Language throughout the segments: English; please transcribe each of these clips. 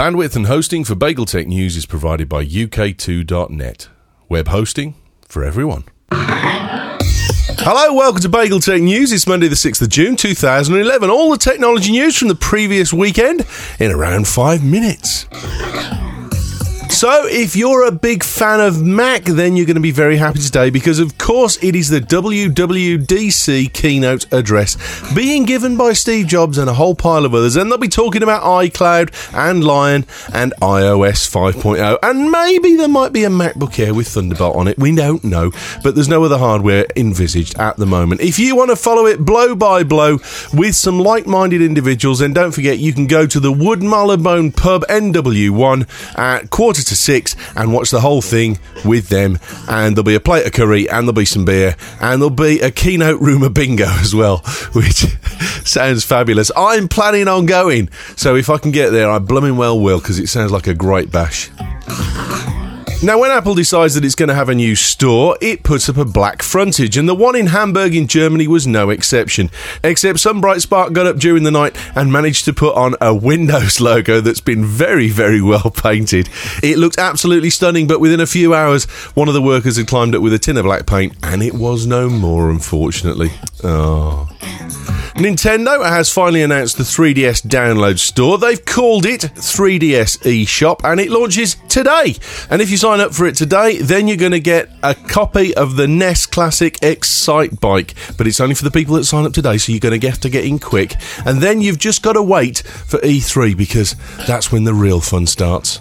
Bandwidth and hosting for BagelTech News is provided by UK2.net. Web hosting for everyone. Hello, welcome to BagelTech News. It's Monday the 6th of June 2011. All the technology news from the previous weekend in around 5 minutes. So, if you're a big fan of Mac, then you're going to be very happy today because, of course, it is the WWDC keynote address being given by Steve Jobs and a whole pile of others, and they'll be talking about iCloud and Lion and iOS 5.0, and maybe there might be a MacBook Air with Thunderbolt on it. We don't know, but there's no other hardware envisaged at the moment. If you want to follow it blow by blow with some like-minded individuals, then don't forget you can go to the Wood Marylebone Pub NW1 at 5:45 and watch the whole thing with them, and there'll be a plate of curry and there'll be some beer and there'll be a keynote rumour bingo as well, which sounds fabulous. I'm planning on going, so if I can get there I blooming well will, because it sounds like a great bash. Now, when Apple decides that it's going to have a new store, it puts up a black frontage, and the one in Hamburg in Germany was no exception. Except some bright spark got up during the night and managed to put on a Windows logo that's been very, very well painted. It looked absolutely stunning, but within a few hours, one of the workers had climbed up with a tin of black paint, and it was no more, unfortunately. Oh. Nintendo has finally announced the 3DS download store. They've called it 3DS eShop, and it launches today. And if you sign up for it today, then you're going to get a copy of the NES Classic Excite Bike, but it's only for the people that sign up today, so you're going to have to get in quick. And then you've just got to wait for E3, because that's when the real fun starts.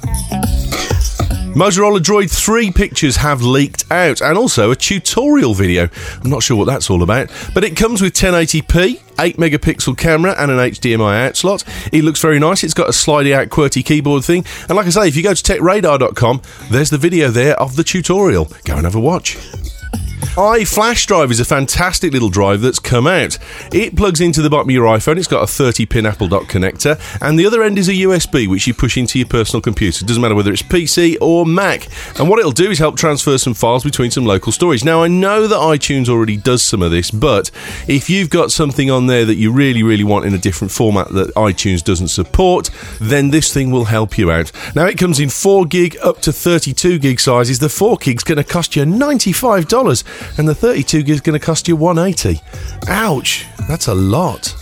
Motorola Droid 3 pictures have leaked out, and also a tutorial video. I'm not sure what that's all about, but it comes with 1080p, 8-megapixel camera and an HDMI out slot. It looks very nice. It's got a slidey out QWERTY keyboard thing, and like I say, if you go to techradar.com, there's the video there of the tutorial. Go and have a watch. iFlash Drive is a fantastic little drive that's come out. It plugs into the bottom of your iPhone. It's got a 30-pin Apple Dock connector, and the other end is a USB, which you push into your personal computer. It doesn't matter whether it's PC or Mac. And what it'll do is help transfer some files between some local storage. Now, I know that iTunes already does some of this, but if you've got something on there that you really, really want in a different format that iTunes doesn't support, then this thing will help you out. Now, it comes in 4 gig up to 32 gig sizes. The 4 gig's going to cost you $95. And the 32 gig is going to cost you $180. Ouch, that's a lot.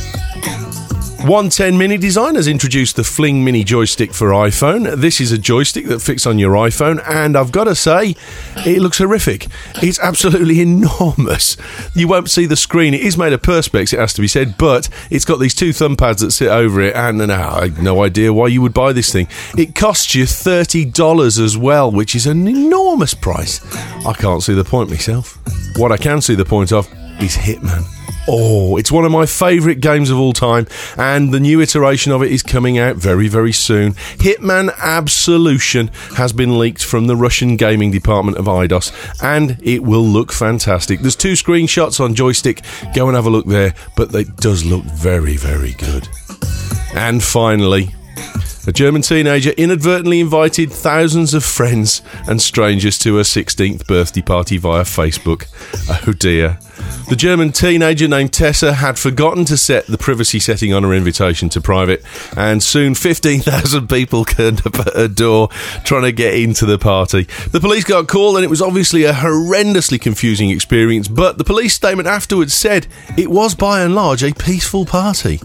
110 Mini Design has introduced the Fling Mini joystick for iPhone. This is a joystick that fits on your iPhone, and I've got to say, it looks horrific. It's absolutely enormous. You won't see the screen. It is made of Perspex, it has to be said, but it's got these 2 thumb pads that sit over it, and I have no idea why you would buy this thing. It costs you $30 as well, which is an enormous price. I can't see the point myself. What I can see the point of is Hitman. Oh, it's one of my favourite games of all time, and the new iteration of it is coming out very, very soon. Hitman Absolution has been leaked from the Russian gaming department of Eidos, and it will look fantastic. There's 2 screenshots on joystick. Go and have a look there, but it does look very, very good. And finally, a German teenager inadvertently invited thousands of friends and strangers to her 16th birthday party via Facebook. Oh dear. The German teenager named Tessa had forgotten to set the privacy setting on her invitation to private, and soon 15,000 people turned up at her door trying to get into the party. The police got called, and it was obviously a horrendously confusing experience, but the police statement afterwards said it was by and large a peaceful party.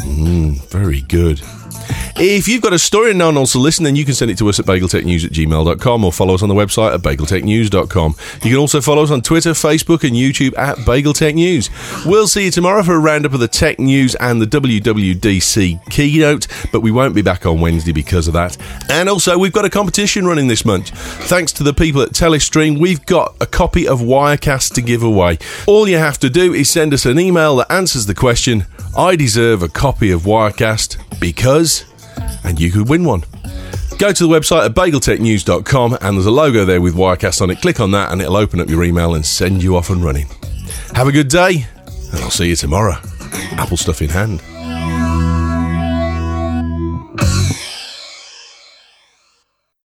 Very good. If you've got a story and no one else to listen, then you can send it to us at bageltechnews@gmail.com or follow us on the website at bageltechnews.com. You can also follow us on Twitter, Facebook and YouTube at BagelTech News. We'll see you tomorrow for a roundup of the tech news and the WWDC keynote, but we won't be back on Wednesday because of that. And also, we've got a competition running this month. Thanks to the people at Telestream, we've got a copy of Wirecast to give away. All you have to do is send us an email that answers the question, I deserve a copy of Wirecast because... and you could win one. Go to the website at bageltechnews.com, and there's a logo there with Wirecast on it. Click on that and it'll open up your email and send you off and running. Have a good day, and I'll see you tomorrow. Apple stuff in hand.